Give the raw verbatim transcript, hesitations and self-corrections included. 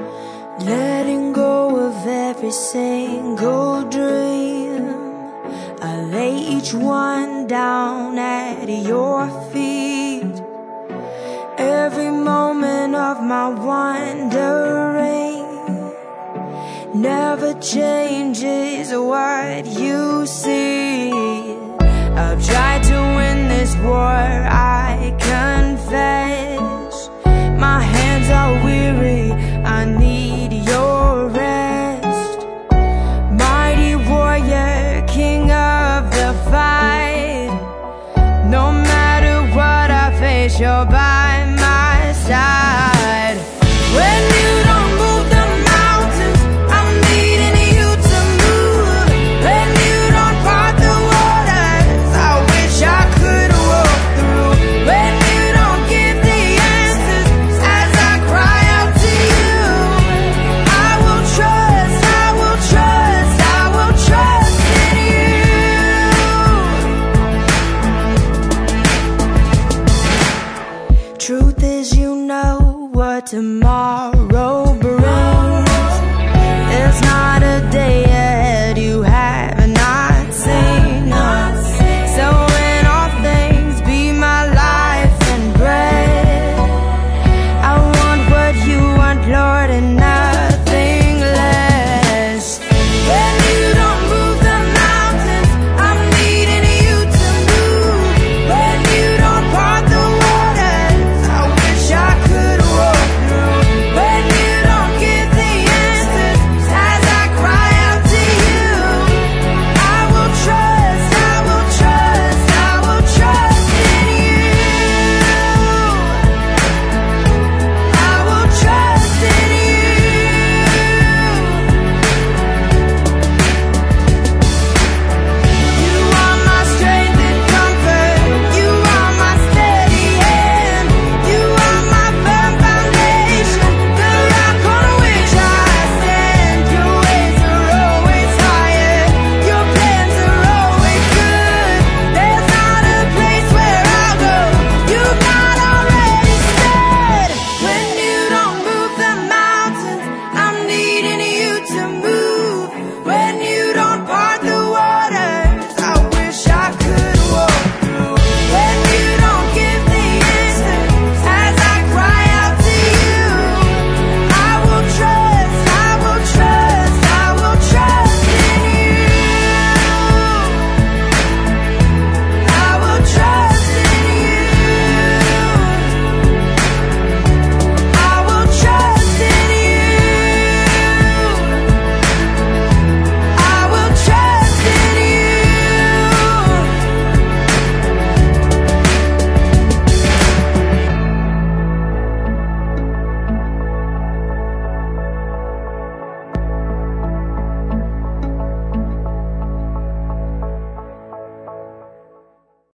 letting go of every single dream. I lay each one down at your feet. Every moment of my wandering never changes what you see. I've tried to win this war, I confess. My hands are weary, I need your rest. Mighty warrior, king of the fight. No matter what I face, you're by my side. When you don't move the mountains, I'm needing you to move. When you don't part the waters, I wish I could walk through. When you don't give the answers as I cry out to you, I will trust, I will trust, I will trust in you. Truth is, you know what tomorrow brings.